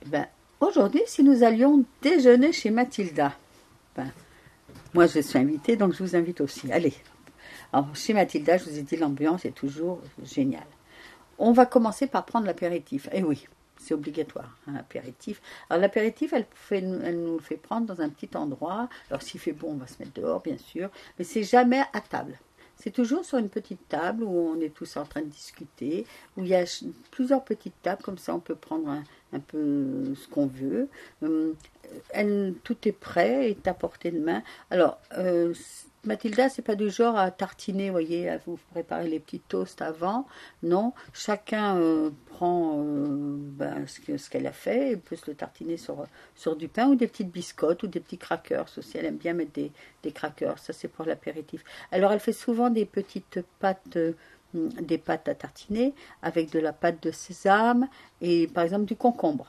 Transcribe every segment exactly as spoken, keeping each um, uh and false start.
Ben, aujourd'hui, si nous allions déjeuner chez Mathilda, ben, moi je suis invitée, donc je vous invite aussi. Allez, alors, chez Mathilda, je vous ai dit, l'ambiance est toujours géniale. On va commencer par prendre l'apéritif. Eh oui, c'est obligatoire, un apéritif. Alors l'apéritif, elle, fait, elle nous le fait prendre dans un petit endroit. Alors s'il fait beau, on va se mettre dehors, bien sûr, mais c'est jamais à table. C'est toujours sur une petite table où on est tous en train de discuter, où il y a plusieurs petites tables, comme ça on peut prendre un, un peu ce qu'on veut. Euh, elle, tout est prêt, est à portée de main. Alors, euh, Mathilda, c'est pas du genre à tartiner, vous voyez, à vous préparer les petits toasts avant. Non, chacun euh, prend euh, ben, ce, que, ce qu'elle a fait et peut se le tartiner sur, sur du pain ou des petites biscottes ou des petits crackers aussi. Elle aime bien mettre des, des crackers, ça c'est pour l'apéritif. Alors elle fait souvent des petites pâtes, euh, des pâtes à tartiner avec de la pâte de sésame et par exemple du concombre.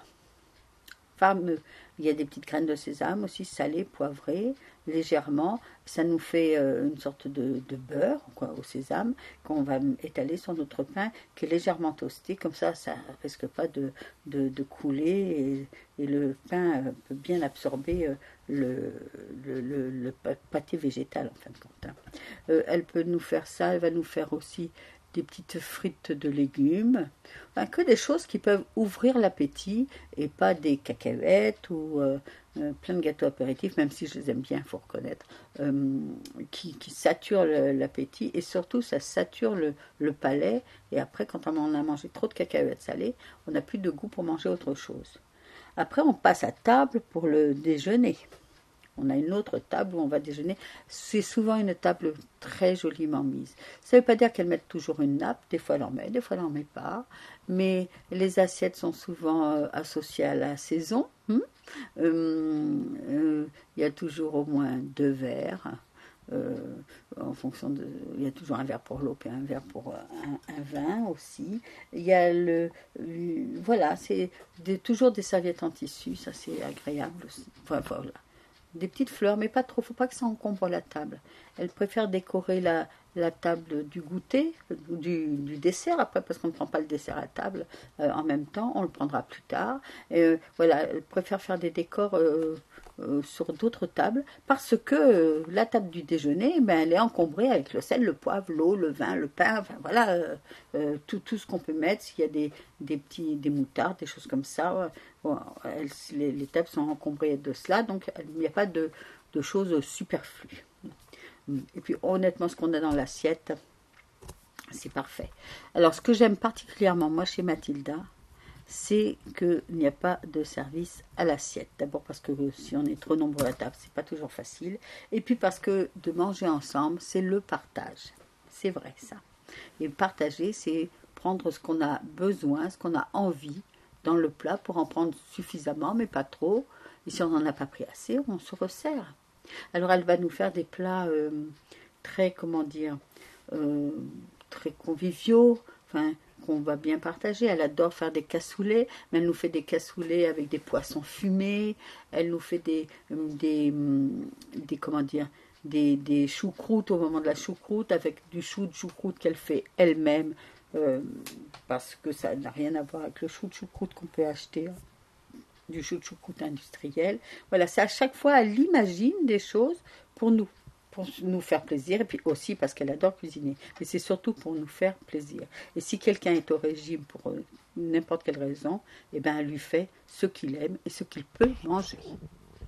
Fameux. Il y a des petites graines de sésame aussi salées, poivrées, légèrement. Ça nous fait euh, une sorte de, de beurre quoi, au sésame qu'on va étaler sur notre pain qui est légèrement toasté. Comme ça, ça ne risque pas de, de, de couler et, et le pain euh, peut bien absorber euh, le, le, le, le pâté végétal en fin de compte. Hein. Euh, elle peut nous faire ça, elle va nous faire aussi des petites frites de légumes, enfin, que des choses qui peuvent ouvrir l'appétit et pas des cacahuètes ou euh, euh, plein de gâteaux apéritifs, même si je les aime bien, il faut reconnaître, euh, qui, qui saturent le, l'appétit et surtout ça sature le, le palais et après quand on a mangé trop de cacahuètes salées, on n'a plus de goût pour manger autre chose. Après on passe à table pour le déjeuner. On a une autre table où on va déjeuner. C'est souvent une table très joliment mise. Ça ne veut pas dire qu'elle met toujours une nappe. Des fois, elle en met, des fois, elle n'en met pas. Mais les assiettes sont souvent euh, associées à la saison. Hum euh, euh, il y a toujours au moins deux verres. Euh, en fonction de, il y a toujours un verre pour l'eau et un verre pour un, un vin aussi. Il y a le, le voilà, c'est des, toujours des serviettes en tissu. Ça, c'est agréable aussi. Enfin, voilà. Des petites fleurs, mais pas trop, il ne faut pas que ça encombre la table. Elle préfère décorer la, la table du goûter, du, du dessert, après, parce qu'on ne prend pas le dessert à table euh, en même temps, on le prendra plus tard. Et, euh, voilà, elle préfère faire des décors euh, euh, sur d'autres tables, parce que euh, la table du déjeuner, ben, elle est encombrée avec le sel, le poivre, l'eau, le vin, le pain, enfin voilà, euh, euh, tout, tout ce qu'on peut mettre, s'il y a des, des petits, des moutardes, des choses comme ça, bon, elles, les, les tables sont encombrées de cela, donc il n'y a pas de, de choses superflues. Et puis honnêtement, ce qu'on a dans l'assiette, c'est parfait. Alors ce que j'aime particulièrement moi chez Mathilda, c'est qu'il n'y a pas de service à l'assiette. D'abord parce que si on est trop nombreux à la table, c'est pas toujours facile. Et puis parce que de manger ensemble, c'est le partage. C'est vrai ça. Et partager, c'est prendre ce qu'on a besoin, ce qu'on a envie dans le plat pour en prendre suffisamment, mais pas trop. Et si on n'en a pas pris assez, on se resserre. Alors elle va nous faire des plats euh, très, comment dire, euh, très conviviaux, enfin, qu'on va bien partager. Elle adore faire des cassoulets, mais elle nous fait des cassoulets avec des poissons fumés, elle nous fait des, des, des comment dire, des, des choucroutes au moment de la choucroute, avec du chou de choucroute qu'elle fait elle-même, euh, parce que ça n'a rien à voir avec le chou de choucroute qu'on peut acheter, hein, du chou de choucroute industriel. Voilà, c'est à chaque fois, elle imagine des choses pour nous, pour nous faire plaisir, et puis aussi parce qu'elle adore cuisiner, mais c'est surtout pour nous faire plaisir. Et si quelqu'un est au régime pour euh, n'importe quelle raison, eh ben, elle lui fait ce qu'il aime et ce qu'il peut manger.